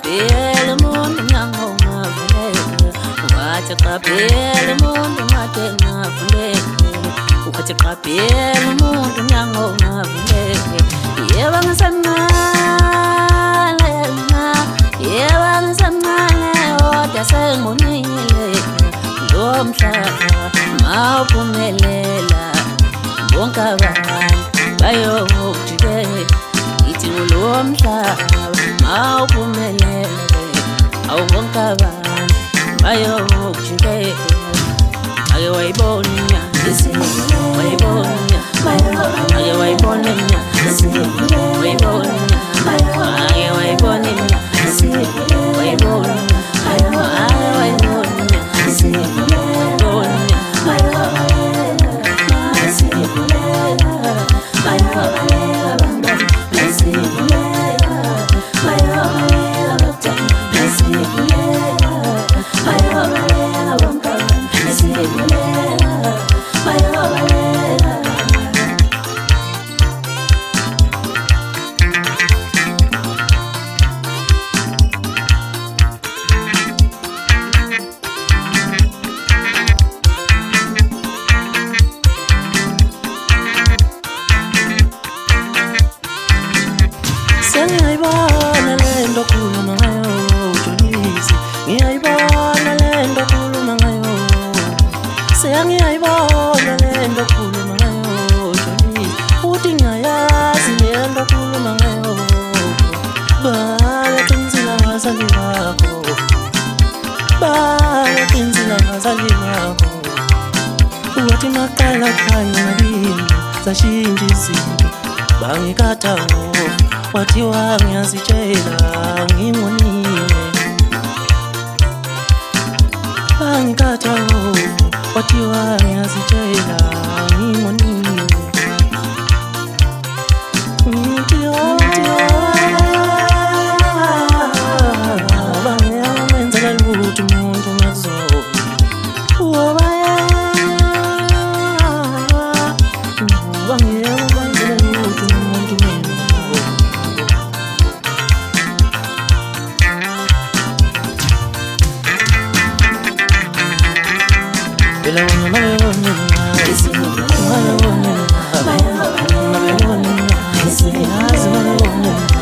qaphela umuntu ngangongavuleka wathi qaphela umuntu ngade ngavuleka uthi qaphela umuntu ngangongavuleka yebo ngisemncane yebo ngisemncane kodwa sengibonile lo mhlaba mawuphumelela bonke abantu bayokujikela ithi lo mhlaba mawuphumelela awubonke abantu bayokujikela ake wayibona wayibona ake wayibona wayibona ake wayibona wayibona ngiyayibona lento khuluma ngayo Jolisi ngiyayibona lento khuluma ngayo ngiyayibona lento khuluma ngayo Jolisi uthi ngayazi lento khuluma ngayo bayaqinisela ngazali bakho bayaqinisela ngazali bakho uthi maqala khanya ngabini zashintsha izinto bangikathawo wathi wangiyazitshela ngingonile bangikathawo wathi wangiyazitshela ngingonile bangiyamenzela lutho umuntu ngazona Bela wanya mabewone mabewone mabewone mabewone